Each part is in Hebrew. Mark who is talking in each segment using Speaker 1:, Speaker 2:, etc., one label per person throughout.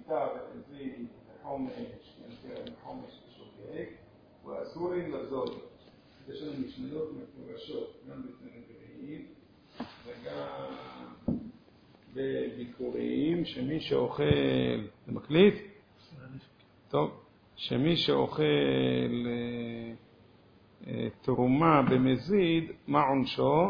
Speaker 1: מיטה ומזיד וחומש, חומש ושוגג, ואסורים לזול. יש לנו משניות מפורשות, גם בסנהדרין וגם בביקורים, שמי שאוכל, זה מקליט? טוב, שמי שאוכל תרומה במזיד, מה עונשו?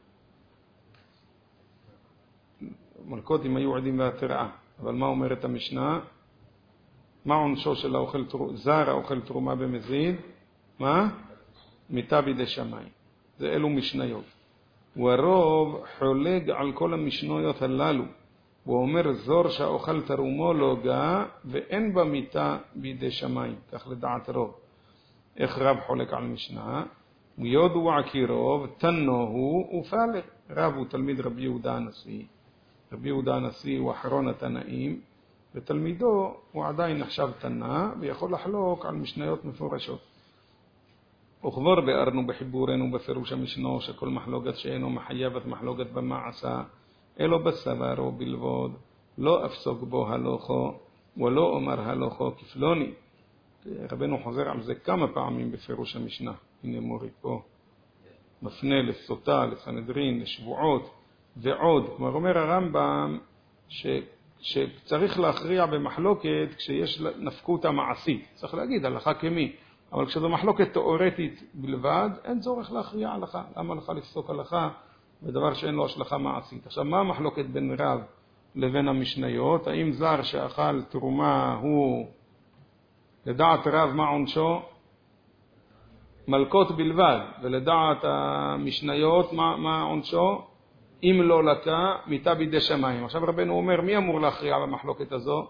Speaker 1: מלכות אם היו עדים והתראה, אבל מה אומרת המשנה? מה עונשו של זר האוכל תרומה במזיד? מה? מיתה בידי שמיים. זה אלו משניות. והרוב חולג על כל המשניות הללו. הוא אומר זור שהאוכל תרומו לא גע ואין בה מיתה בידי שמיים. כך לדעת רוב. איך רב חולק על משנה? ויודוע כי רוב תנוהו ופלג. רב הוא תלמיד רבי יהודה הנשיא. רבי יהודה הנשיא הוא אחרון התנאים, ותלמידו הוא עדיין נחשב תנא ויכול לחלוק על משניות מפורשות. וכבר בארנו בחיבורנו בפירוש המשנו שכל מחלוקת שאינו מחייבת מחלוקת במעשה, אלו בסברו בלבוד, לא אפסוק בו הלוכו, ולא אומר הלוכו כפלוני. רבנו חוזר על זה כמה פעמים בפירוש המשנה. הנה מורי פה. מפנה לסוטה, לסנהדרין, לשבועות, ועוד. כלומר אומר הרמב"ם שצריך להכריע במחלוקת כשיש נפקות המעשית. צריך להגיד הלכה כמי. אבל כשזו מחלוקת תיאורטית בלבד, אין צורך להכריע הלכה. למה לך לפסוק הלכה בדבר שאין לו השלכה מעשית? עכשיו, מה המחלוקת בין רב לבין המשניות? האם זר שאכל תרומה הוא, לדעת רב מה עונשו? מלכות בלבד. ולדעת המשניות מה עונשו? אם לא לקה, מיתה בידי שמיים. עכשיו רבנו אומר, מי אמור להכריע במחלוקת הזו?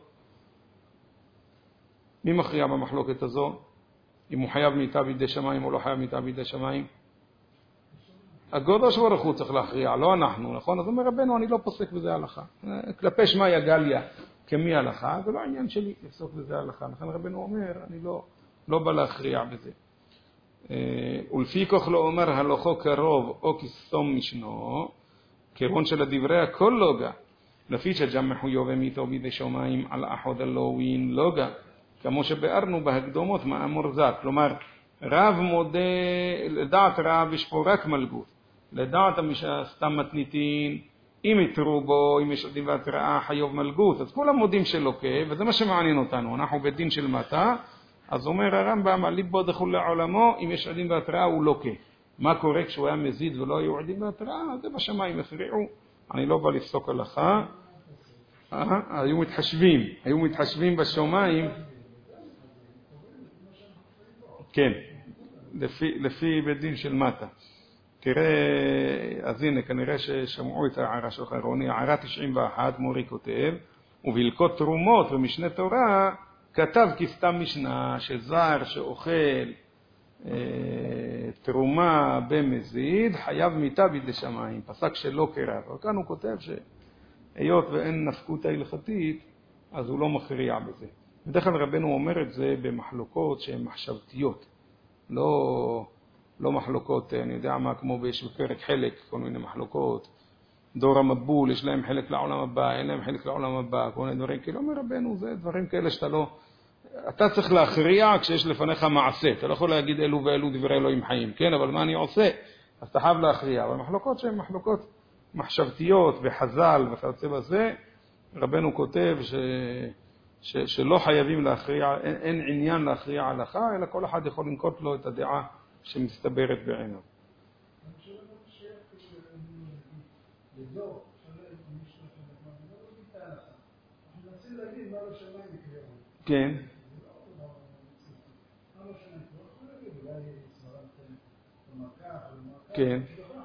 Speaker 1: מי מכריע במחלוקת הזו? אם הוא חייב מיתה בידי שמיים או לא חייב מיתה בידי שמיים? הקדוש ברוך הוא צריך להכריע, לא אנחנו, נכון? אז אומר רבנו, אני לא פוסק בזה הלכה. כלפי שמיא גליה כמי הלכה, זה לא העניין שלי לפסוק בזה הלכה. לכן רבנו אומר, אני לא בא להכריע בזה. ולפי כך לא אומר הלכו קרוב או כסתום משנו, כיוון שלדברי הכל לא גע. לפי שגם מחויב מיתו בידי שמיים על אחוד הלווין לא גע. כמו שבארנו בהקדומות מאמור זר. כלומר, רב מודה, לדעת רב יש פה רק מלגות. לדעת סתם מתניתין, אם יתרו בו, אם יש עדים והתראה, חיוב מלגות. אז כולם מודים שלוקה, וזה מה שמעניין אותנו. אנחנו בדין של מטה, אז אומר הרמב"ם, ליבו דחול לעולמו, אם יש עדים והתראה הוא לוקה. מה קורה כשהוא היה מזיד ולא היו עדים והתראה? זה בשמיים הכריעו. אני לא בא לפסוק הלכה. היו מתחשבים בשמיים. כן, לפי בדין של מטה. תראה, אז הנה, כנראה ששמעו את ההערה שלך, רוני, הערה 91, מורי כותב, ובלקות תרומות ומשנה תורה, כתב כסתם משנה שזר שאוכל תרומה במזיד, חייב מיתה בידי שמיים, פסק שלא כרב. אבל כאן הוא כותב שהיות ואין נפקות ההלכתית, אז הוא לא מכריע בזה. בדרך כלל רבנו אומר את זה במחלוקות שהן מחשבתיות, לא מחלוקות, אני יודע מה, כמו בפרק חלק, כל מיני מחלוקות, דור המבול, יש להם חלק לעולם הבא, אין להם חלק לעולם הבא, כל מיני דברים, כאילו אומר רבנו, זה דברים כאלה שאתה לא, אתה צריך להכריע כשיש לפניך מעשה, אתה לא יכול להגיד אלו ואלו דברי אלוהים חיים, כן, אבל מה אני עושה? אז אתה חייב להכריע, אבל מחלוקות שהן מחלוקות מחשבתיות וחז"ל וכיוצא בזה, רבנו כותב שלא חייבים להכריע, אין עניין להכריע הלכה, אלא כל אחד יכול לנקוט לו את הדעה שמסתברת בעיניו. כן. כן.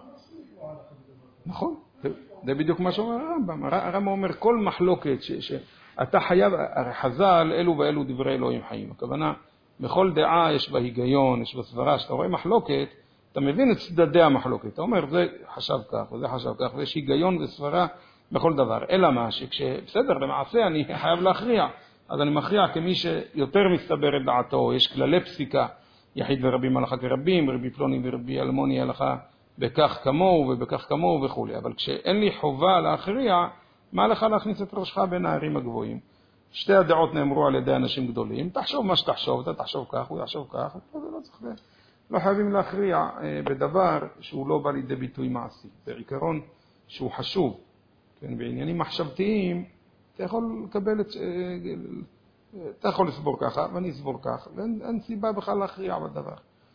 Speaker 1: נכון. זה בדיוק מה שאומר הרמב"ם. הרמב"ם אומר כל מחלוקת שאתה חייב, חז"ל אלו ואלו דברי אלוהים חיים. הכוונה, בכל דעה יש בה היגיון, יש בה סברה. שאתה רואה מחלוקת, אתה מבין את צדדי המחלוקת. אתה אומר, זה חשב כך וזה חשב כך, ויש היגיון וסברה בכל דבר. אלא מה, שכשבסדר, למעשה אני חייב להכריע. אז אני מכריע כמי שיותר מסתבר את דעתו. יש כללי פסיקה, יחיד ורבים הלכה כרבים, רבי פלוני ורבי אלמוני הלכה בכך כמוהו ובכך כמוהו וכו'. אבל כשאין לי חובה להכריע, מה לך להכניס את ראשך בין הערים הגבוהים? שתי הדעות נאמרו על ידי אנשים גדולים, תחשוב מה שתחשוב, אתה תחשוב כך, הוא יחשוב כך, זה לא צריך, לא חייבים להכריע בדבר שהוא לא בא לידי ביטוי מעשי. זה עיקרון שהוא חשוב. כן, בעניינים מחשבתיים, אתה יכול לקבל אתה יכול לסבור ככה, ואני אסבור כך, ואין סיבה בכלל להכריע בדבר.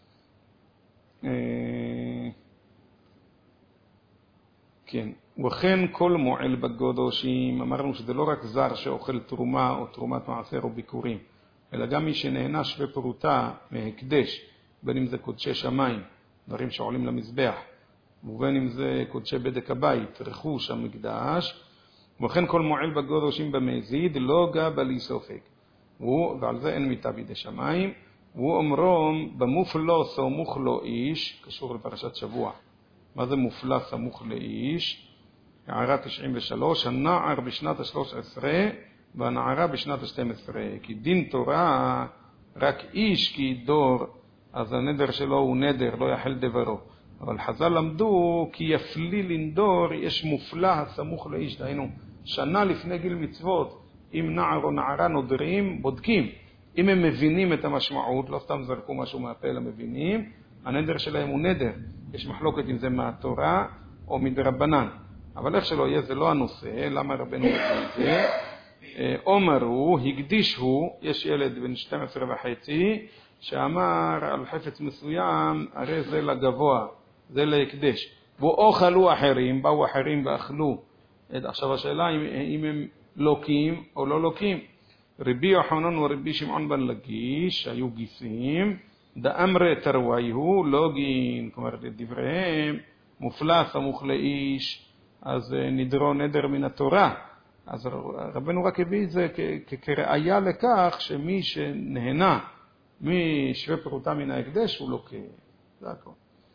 Speaker 1: כן, וכן כל מועל בקודשים, אמרנו שזה לא רק זר שאוכל תרומה או תרומת מעשר או ביקורים, אלא גם מי שנהנה שווה פרוטה מהקדש, בין אם זה קודשי שמיים, דברים שעולים למזבח, ובין אם זה קודשי בדק הבית, רכוש המקדש, וכן כל מועל בקודשים במזיד לא גבה לי סופק, ועל זה אין מיתה בידי שמיים, והוא אומרום במופלו סמוך לו איש, קשור לפרשת שבוע. מה זה מופלא סמוך לאיש? הערה 93, הנער בשנת ה-13 והנערה בשנת ה-12. כי דין תורה רק איש כי דור, אז הנדר שלו הוא נדר, לא יחל דברו. אבל חז"ל למדו כי יפלי לנדור, יש מופלא הסמוך לאיש. דהיינו, שנה לפני גיל מצוות, אם נער או נערה נודרים, בודקים. אם הם מבינים את המשמעות, לא סתם זרקו משהו מהפה, אלא מבינים, הנדר שלהם הוא נדר. יש מחלוקת אם זה מהתורה או מדרבנן. אבל איך שלא יהיה, זה לא הנושא. למה רבנו מביא את זה? אומרו, הקדישו, יש ילד בן 12 וחצי, שאמר על חפץ מסוים, הרי זה לגבוה, זה להקדש. ואוכלו אחרים, באו אחרים ואכלו. עכשיו השאלה אם הם לוקים או לא לוקים. רבי יוחנן ורבי שמעון בן לקיש, היו גיסים, דאמרי תרוויהו לוגין, כלומר לדבריהם, מופלא סמוך לאיש, אז נדרו נדר מן התורה. אז רבנו רק הביא את זה כראיה לכך שמי שנהנה משווה פרוטה מן ההקדש הוא לוקה. זה הכל.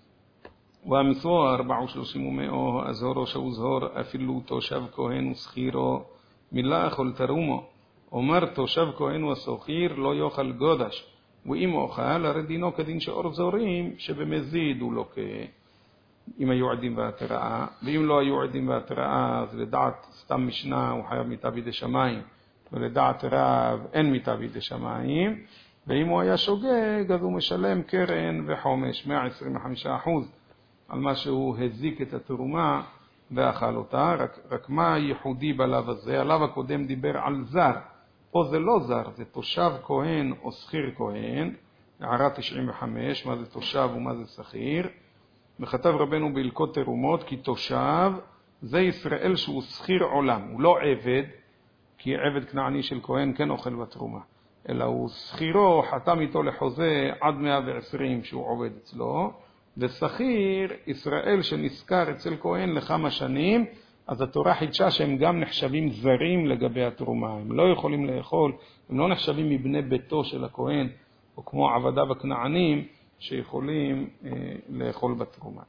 Speaker 1: והמסור 34 ומאו, הזהורו שהוזהור אפילו תושב כהן וסחירו, מילה אכול תרומו. אומר תושב כהן וסוחיר לא יאכל גודש. ואם אוכל, הרי דינו כדין שאור זורים שבמזיד הוא לוקה, אם היו עדים בהתראה, ואם לא היו עדים בהתראה, אז לדעת סתם משנה הוא חייב מיתה בידי שמיים, ולדעת רב אין מיתה בידי שמיים, ואם הוא היה שוגג, אז הוא משלם קרן וחומש, 125% על מה שהוא הזיק את התרומה ואכל אותה. רק מה ייחודי בלב הזה? הלב הקודם דיבר על זר, פה זה לא זר, זה תושב כהן או שכיר כהן, הערה 95, מה זה תושב ומה זה שכיר. וכתב רבנו בהלכות תרומות, כי תושב זה ישראל שהוא שכיר עולם, הוא לא עבד, כי עבד כנעני של כהן כן אוכל בתרומה, אלא הוא שכירו, חתם איתו לחוזה עד 120 שהוא עובד אצלו, ושכיר ישראל שנזכר אצל כהן לכמה שנים, אז התורה חידשה שהם גם נחשבים זרים לגבי התרומה, הם לא יכולים לאכול, הם לא נחשבים מבני ביתו של הכהן, או כמו עבדיו הכנענים שיכולים לאכול בתרומה.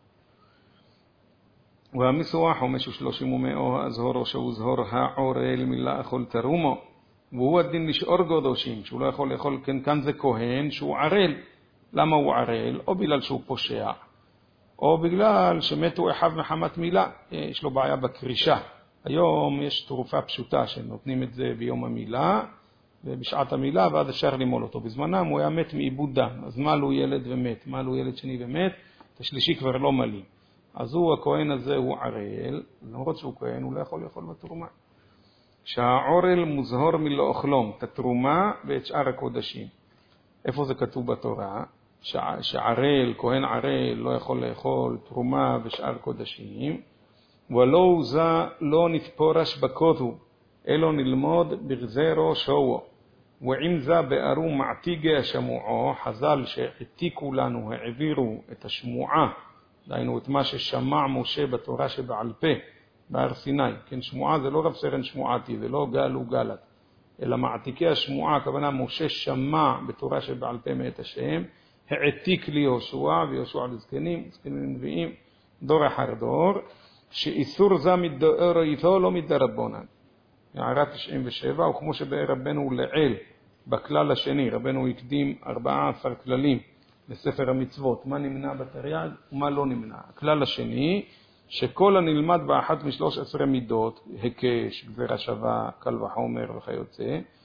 Speaker 1: והמסוע 35 ומאו, הזהורו שהוא זהור העורל מילה אכול תרומו, והוא הדין לשאור גודשים, שהוא לא יכול לאכול, כאן זה כהן שהוא ערל. למה הוא ערל? או בגלל שהוא פושע, או בגלל שמתו אחיו מחמת מילה, יש לו בעיה בקרישה. היום יש תרופה פשוטה שנותנים את זה ביום המילה, ובשעת המילה, ואז אפשר למול אותו. בזמנם הוא היה מת מאיבוד דם, אז מלו ילד ומת, מלו ילד שני ומת, את השלישי כבר לא מלים. אז הוא, הכהן הזה הוא ערל, למרות שהוא כהן, הוא לא יכול לאכול בתרומה. שהעורל מוזהור מלא אוכלום, את התרומה ואת שאר הקודשים. איפה זה כתוב בתורה? שערל, כהן ערל, לא יכול לאכול תרומה ושאר קודשים. ולא זה לא נתפורש בקודו, אלו נלמוד בגזרו שואו. ועם זה בארו מעתיגי השמועו, חז"ל שהעתיקו לנו, העבירו את השמועה, דהיינו את מה ששמע משה בתורה שבעל פה, בהר סיני. כן, שמועה זה לא רב סרן שמועתי, זה לא גל וגלת, אלא מעתיקי השמועה, הכוונה משה שמע בתורה שבעל פה מאת השם, העתיק לי יהושע, ויהושע לזקנים, זקנים נביאים, דור אחר דור, שאיסור זה מדאור איתו לא מדרבונן. הערה 97, וכמו שברבנו לעיל, בכלל השני, רבנו הקדים 14 כללים לספר המצוות, מה נמנע בתרי"ג ומה לא נמנע. הכלל השני, שכל הנלמד באחת מ13 מידות, הקש, גזירה שווה, קל וחומר וכיוצא,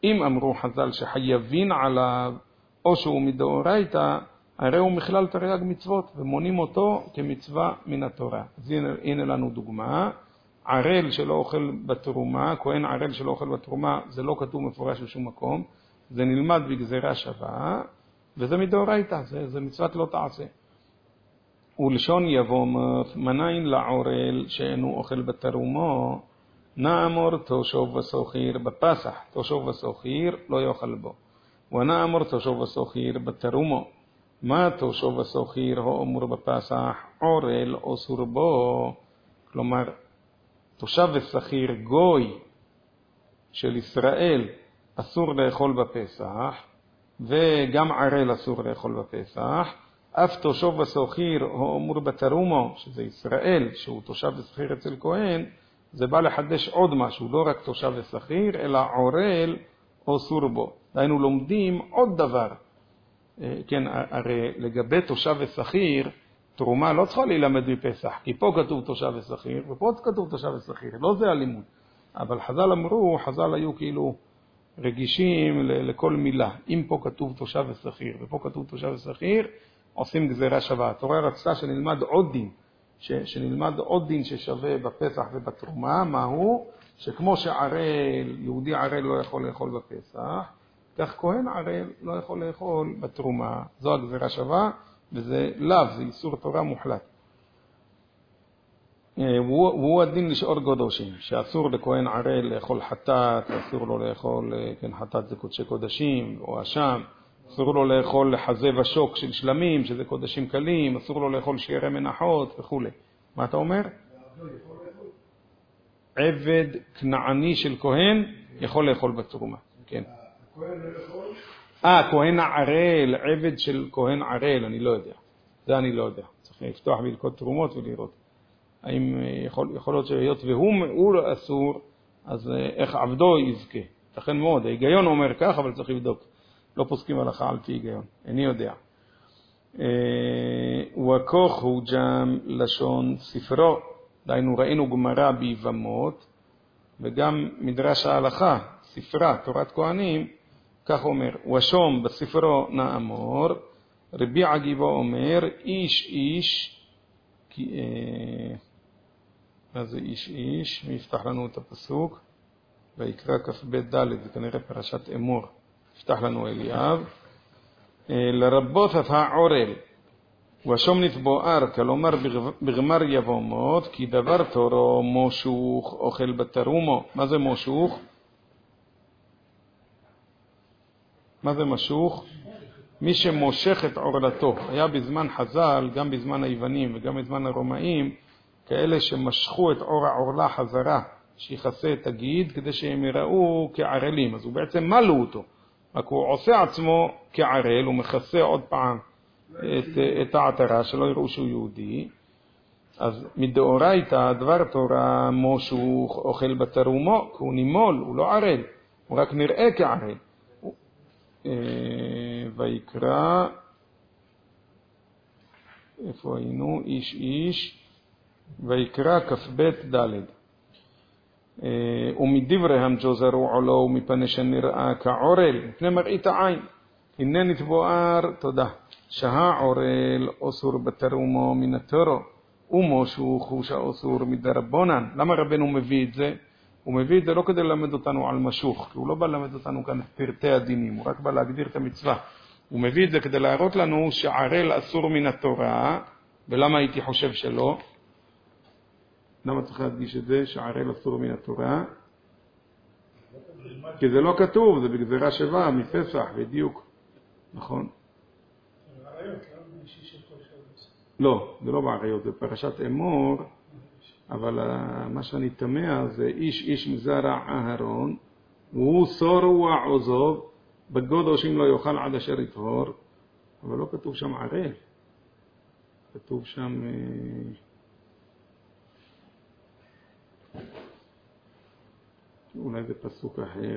Speaker 1: אם אמרו חז"ל שחייבים עליו, או שהוא מדאורייתא, הרי הוא מכלל תרי"ג מצוות, ומונים אותו כמצווה מן התורה. אז הנה לנו דוגמה. ערל שלא אוכל בתרומה, כהן ערל שלא אוכל בתרומה, זה לא כתוב מפורש בשום מקום, זה נלמד בגזירה שווה, וזה מדאורייתא, זה מצוות לא תעשה. ולשון יבוא מנין לעורל שאינו אוכל בתרומו, נאמר תושוב וסוחיר בפסח, תושוב וסוחיר לא יאכל בו. ונאמר תושוב וסוחיר בתרומו, מה תושוב וסוחיר האמור בפסח, עורל אסור בו. כלומר, תושב וסחיר גוי של ישראל אסור לאכול בפסח, וגם ערל אסור לאכול בפסח. אף תושב וסוחיר האמור בתרומו, שזה ישראל, שהוא תושב וסחיר אצל כהן, זה בא לחדש עוד משהו, לא רק תושב וסחיר, אלא עורל אסור בו. דהיינו לומדים עוד דבר. כן, הרי לגבי תושב וסחיר, תרומה לא צריכה להילמד מפסח, כי פה כתוב תושב וסחיר, ופה כתוב תושב וסחיר, לא זה הלימוד. אבל חז"ל אמרו, חז"ל היו כאילו רגישים לכל מילה. אם פה כתוב תושב וסחיר, ופה כתוב תושב וסחיר, עושים גזירה שווה. התורה רצתה שנלמד עוד דין, שנלמד עוד דין ששווה בפסח ובתרומה. מהו? שכמו שערל, יהודי ערל לא יכול לאכול בפסח, כך כהן ערל לא יכול לאכול בתרומה. זו הגזירה שווה, וזה לאו, זה איסור תורה מוחלט. והוא הדין לשאור קודשים, שאסור לכהן ערל לאכול חטאת, אסור לו לאכול, כן, חטאת זה קודשי קודשים, או אשם, אסור לו לאכול לחזה ושוק של שלמים, שזה קודשים קלים, אסור לו לאכול שירי מנחות וכו'. מה אתה אומר? עבד כנעני של כהן יכול לאכול בתרומה, כן.
Speaker 2: הכהן לא יכול?
Speaker 1: כהן ערל, עבד של כהן ערל, אני לא יודע. זה אני לא יודע. צריך לפתוח בלקות תרומות ולראות. האם יכול להיות שהיות והוא אסור, אז איך עבדו יזכה? לכן מאוד, ההיגיון אומר כך, אבל צריך לבדוק. לא פוסקים הלכה על פי היגיון, איני יודע. וכוך הוא גם לשון ספרו, דהיינו ראינו גמרא ביבמות, וגם מדרש ההלכה, ספרה, תורת כהנים, כך אומר, ושום בספרו נאמור, רבי עגיבו אומר, איש איש, מה זה איש איש? מי יפתח לנו את הפסוק? ויקרא כ"ב ד', זה כנראה פרשת אמור. יפתח לנו אליאב. לרבות אף העורל, ושום נתבואר, כלומר בגמר יבומות, כי דבר תורו מושוך אוכל בתרומו. מה זה מושוך? מה זה משוך? מי שמושך את עורלתו. היה בזמן חז"ל, גם בזמן היוונים וגם בזמן הרומאים, כאלה שמשכו את עור העורלה חזרה, שיחסה את הגיד, כדי שהם יראו כערלים. אז הוא בעצם מלו אותו. רק הוא עושה עצמו כערל, הוא מכסה עוד פעם את העטרה, שלא יראו שהוא יהודי. אז מדאורייתא דבר תורה מושוך אוכל בתרומו, כי הוא נימול, הוא לא ערל, הוא רק נראה כערל. ויקרא, איפה היינו? איש איש, ויקרא כ"ב ד'. ומדבריהם ג'וזרו עולו מפני שנראה כעורל, מפני מראית העין. הנה נתבואר, תודה, שהעורל אסור בתרומו מן התורו, ומושוך הוא שאסור מדרבנן. למה רבנו מביא את זה? הוא מביא את זה לא כדי ללמד אותנו על משוך, כי הוא לא בא ללמד אותנו כאן פרטי הדינים, הוא רק בא להגדיר את המצווה. הוא מביא את זה כדי להראות לנו שערל אסור מן התורה, ולמה הייתי חושב שלא? למה צריך להדגיש את זה, שערל אסור מן התורה? כי זה לא כתוב, זה בגזירה שווה, מפסח, בדיוק. נכון? לא, זה לא בעריות, זה פרשת אמור, אבל מה שאני תמה זה איש איש מזרע אהרון, והוא סורו ועוזוב, בגודשים לא יאכל עד אשר יטהור, אבל לא כתוב שם ערל. כתוב שם... אולי זה פסוק אחר.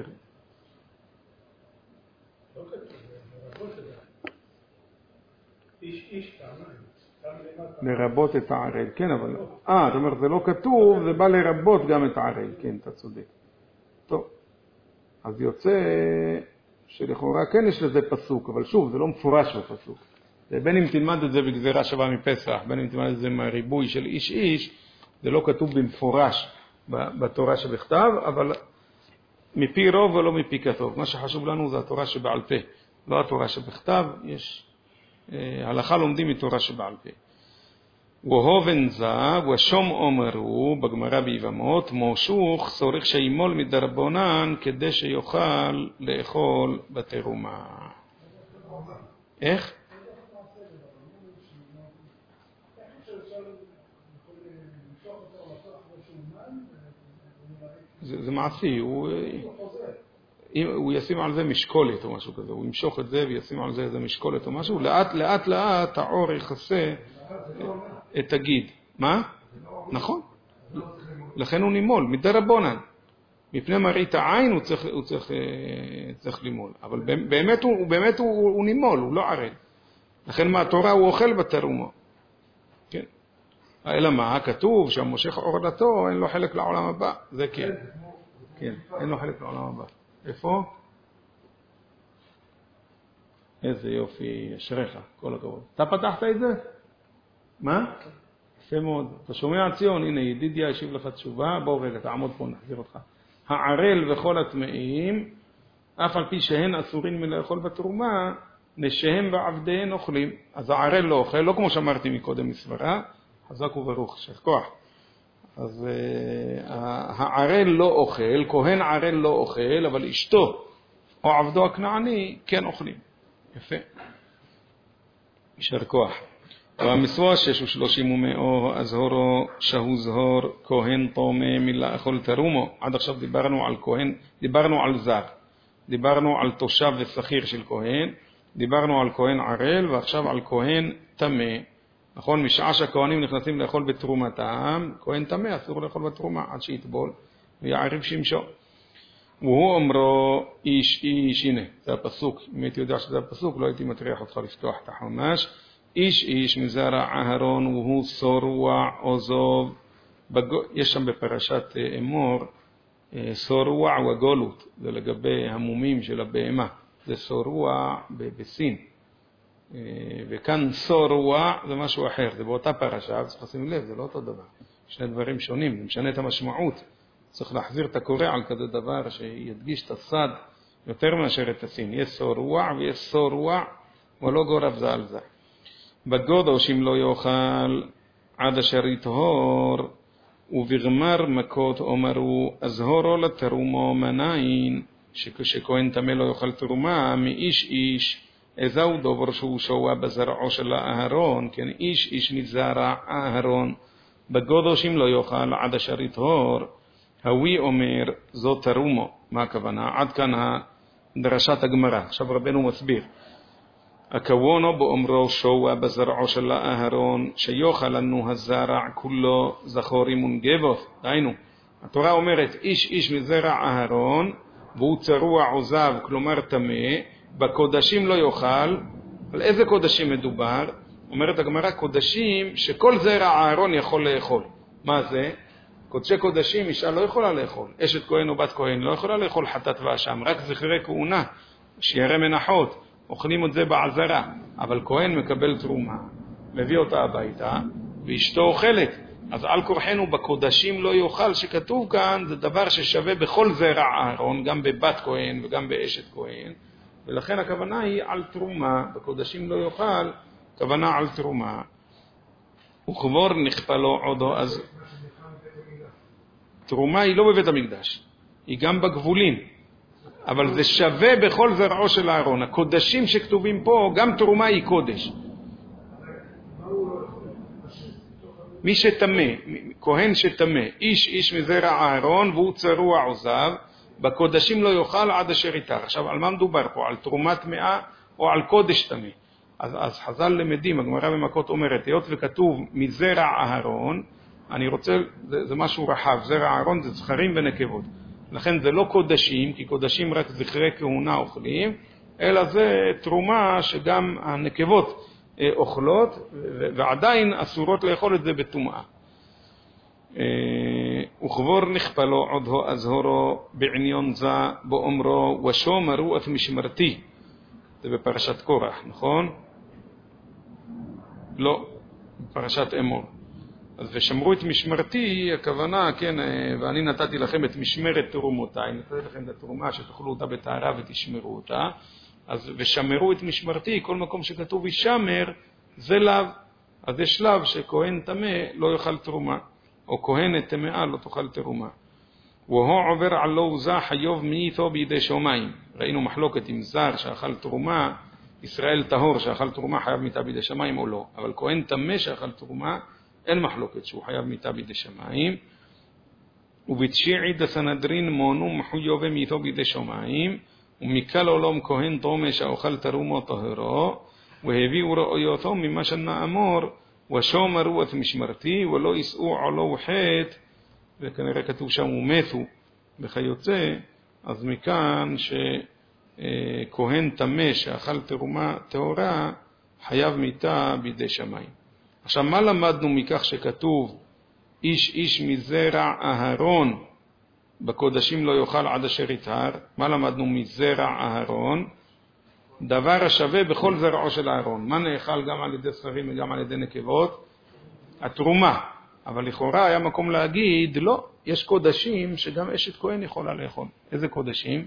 Speaker 2: לא כתוב, לרבות את זה. איש איש פעמיים.
Speaker 1: לרבות את הערל, כן, אבל... זאת אומרת, זה לא כתוב, זה בא לרבות גם את הערל, כן, אתה צודק. טוב. אז יוצא שלכאורה כן יש לזה פסוק, אבל שוב, זה לא מפורש בפסוק. בין אם תלמד את זה בגזירה שווה מפסח, בין אם תלמד את זה מהריבוי של איש איש, זה לא כתוב במפורש בתורה שבכתב, אבל מפי רוב ולא מפי כתוב. מה שחשוב לנו זה התורה שבעל פה, לא התורה שבכתב. יש הלכה לומדים מתורה שבעל פה. והובן זה, ושום אומרו בגמרא ביבמות, מושוך צורך שימול מדרבנן כדי שיוכל לאכול בתרומה. איך? זה מעשי, הוא ישים על זה משקולת או משהו כזה, הוא ימשוך את זה וישים על זה איזה משקולת או משהו, לאט לאט העור יכסה את הגיד. מה? נכון. לכן הוא נימול, מדרבנן. מפני מראית העין הוא צריך לימול. אבל באמת הוא נימול, הוא לא ערל. לכן מהתורה הוא אוכל בתרומה. כן. אלא מה? כתוב שהמושך עורלתו אין לו חלק לעולם הבא. זה כן. כן, אין לו חלק לעולם הבא. איפה? איזה יופי, אשריך, כל הכבוד. אתה פתחת את זה? מה? יפה מאוד. אתה שומע ציון, הנה ידידיה ישיב לך תשובה. בואו רגע, תעמוד פה, נחזיר אותך. הערל וכל הטמאים, אף על פי שהן אסורים מלאכול בתרומה, נשיהם ועבדיהם אוכלים. אז הערל לא אוכל, לא כמו שאמרתי מקודם מסברה, חזק וברוך, שייך כוח. אז הערל לא אוכל, כהן ערל לא אוכל, אבל אשתו או עבדו הכנעני כן אוכלים. יפה. יישר כוח. והמסוע 630 ומאו הזהורו שהו זהור כהן טומא מלאכול תרומו. עד עכשיו דיברנו על כהן, דיברנו על זר, דיברנו על תושב ושכיר של כהן, דיברנו על כהן ערל, ועכשיו על כהן טמא. נכון, משעה שהכהנים נכנסים לאכול בתרומתם, כהן טמא אסור לאכול בתרומה עד שיטבול ויערב שמשו. והוא אומרו איש איש, הנה זה הפסוק, אם הייתי יודע שזה הפסוק לא הייתי מטריח אותך לפתוח את החומש. איש איש מזרע אהרון והוא סורוע עוזוב. יש שם בפרשת אמור סורוע וגולות, זה לגבי המומים של הבהמה, זה סורוע בסין, וכאן סורוע זה משהו אחר, זה באותה פרשה, צריך לשים לב, זה לא אותו דבר, שני דברים שונים, זה משנה את המשמעות. צריך להחזיר את הקורא על כזה דבר שידגיש את הסד יותר מאשר את הסין. יש סורוע ויש סורוע ולא גורב זה על זה. בגודו שאם לא יאכל עד אשר יטהור, ובגמר מכות אומרו הזהורו לתרומו מנין, שכהן טמא לא יאכל תרומה מאיש איש, איזהו דובר שהוא שואה בזרעו של אהרון, כן, איש איש מזרע אהרון. בגודו שאם לא יאכל עד אשר יטהור, הווי אומר זו תרומו. מה הכוונה? עד כאן דרשת הגמרא. עכשיו רבנו מסביר. הכוונו באומרו שואה בזרעו של אהרון, שיוכל לנו הזרע כולו זכורים ונגבות. דיינו, התורה אומרת איש איש מזרע אהרון, והוא צרוע עוזב, כלומר טמא, בקודשים לא יאכל. על איזה קודשים מדובר? אומרת הגמרא, קודשים שכל זרע אהרון יכול לאכול. מה זה? קודשי קודשים אישה לא יכולה לאכול. אשת כהן או בת כהן לא יכולה לאכול חטאת ואשם, רק זכרי כהונה, שירי מנחות, אוכלים את זה בעזרה. אבל כהן מקבל תרומה, מביא אותה הביתה, ואשתו אוכלת. אז על כורחנו בקודשים לא יאכל, שכתוב כאן, זה דבר ששווה בכל זרע אהרון, גם בבת כהן וגם באשת כהן. ולכן הכוונה היא על תרומה, בקודשים לא יאכל, כוונה על תרומה. וכבור נכפלו עודו, אז תרומה היא לא בבית המקדש, היא גם בגבולים, אבל זה שווה בכל זרעו של אהרון. הקודשים שכתובים פה, גם תרומה היא קודש. מי שתמה, כהן שתמה, איש איש מזרע אהרון והוא צרוע עוזב, בקודשים לא יאכל עד אשר יטהר. עכשיו על מה מדובר פה? על תרומת טמאה או על קודש טמא? אז חז"ל למדים, הגמרא במכות אומרת, היות וכתוב מזרע אהרון, אני רוצה, זה משהו רחב, זרע אהרון זה זכרים ונקבות. לכן זה לא קודשים, כי קודשים רק זכרי כהונה אוכלים, אלא זה תרומה שגם הנקבות אוכלות, ועדיין אסורות לאכול את זה בטומאה. וכבור נכפלו עוד הו אזהורו בעניון זה באומרו ושומרו את משמרתי. זה בפרשת קורח, נכון? לא, בפרשת אמור. אז ושמרו את משמרתי, הכוונה, כן, ואני נתתי לכם את משמרת תרומותיי, נתתי לכם את התרומה שתאכלו אותה בטהרה ותשמרו אותה, אז ושמרו את משמרתי, כל מקום שכתוב ישמר, זה לאו. אז יש לאו שכהן טמא לא יאכל תרומה, או כהנת טמאה לא תאכל תרומה. והוא עובר על לא זה חיוב מאיתו בידי שמיים. ראינו מחלוקת עם זר שאכל תרומה, ישראל טהור שאכל תרומה חייב מיתה בידי שמיים או לא. אבל כהן טמא שאכל תרומה, אין מחלוקת שהוא חייב מיתה בידי שמיים. ובתשיעי דסנהדרין מונו מחויב מאיתו בידי שמיים, ומכל עולם כהן טומא שאוכל תרומה טהרו, והביאו ראויותו ממה שנאמור, ושומרו את משמרתי, ולא יישאו עלו חטא, וכנראה כתוב שם ומתו וכיוצא, אז מכאן שכהן טמא שאכל תרומה טהורה, חייב מיתה בידי שמיים. עכשיו, מה למדנו מכך שכתוב, איש איש מזרע אהרון, בקודשים לא יאכל עד אשר יטהר? מה למדנו מזרע אהרון? דבר השווה בכל זרעו של אהרון. מה נאכל גם על ידי זכרים וגם על ידי נקבות? התרומה. אבל לכאורה היה מקום להגיד, לא, יש קודשים שגם אשת כהן יכולה לאכול. איזה קודשים?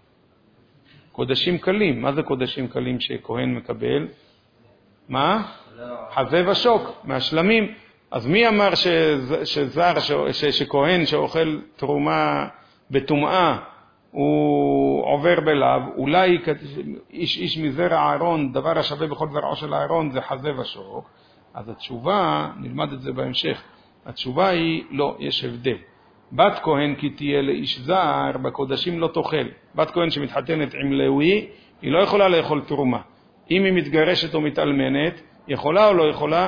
Speaker 1: קודשים קלים. מה זה קודשים קלים שכהן מקבל? מה? חזה ושוק, מהשלמים. אז מי אמר שזר, שכהן שאוכל תרומה בטומאה, הוא עובר בלב? אולי איש מזרע אהרון, דבר השווה בכל זרעו של אהרון, זה חזה ושוק. אז התשובה, נלמד את זה בהמשך, התשובה היא, לא, יש הבדל. בת כהן כי תהיה לאיש זר, בקודשים לא תאכל. בת כהן שמתחתנת עם לוי, היא לא יכולה לאכול תרומה. אם היא מתגרשת או מתאלמנת, יכולה או לא יכולה?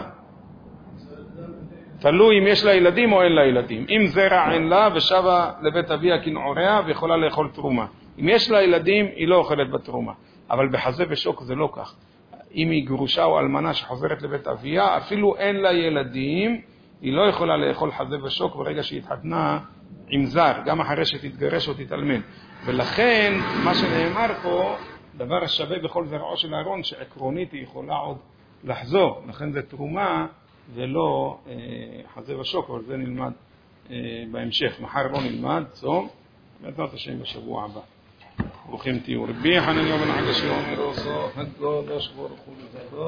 Speaker 1: תלוי אם יש לה ילדים או אין לה ילדים. אם זרע אין לה ושבה לבית אביה כנעוריה ויכולה לאכול תרומה. אם יש לה ילדים, היא לא אוכלת בתרומה. אבל בחזה ושוק זה לא כך. אם היא גרושה או אלמנה שחוזרת לבית אביה, אפילו אין לה ילדים, היא לא יכולה לאכול חזה ושוק ברגע שהיא התחתנה עם זר, גם אחרי שתתגרש או תתאלמן. ולכן, מה שנאמר פה, דבר השווה בכל זרעו של אהרון, שעקרונית היא יכולה עוד לחזור. לכן זה תרומה ולא חזה ושוק, אבל זה נלמד בהמשך. מחר לא נלמד, צום, בעזרת השם בשבוע הבא. ברוכים תהיו. רבי חנניה בן עקשיא אומר עושו, הקדוש ברוך הוא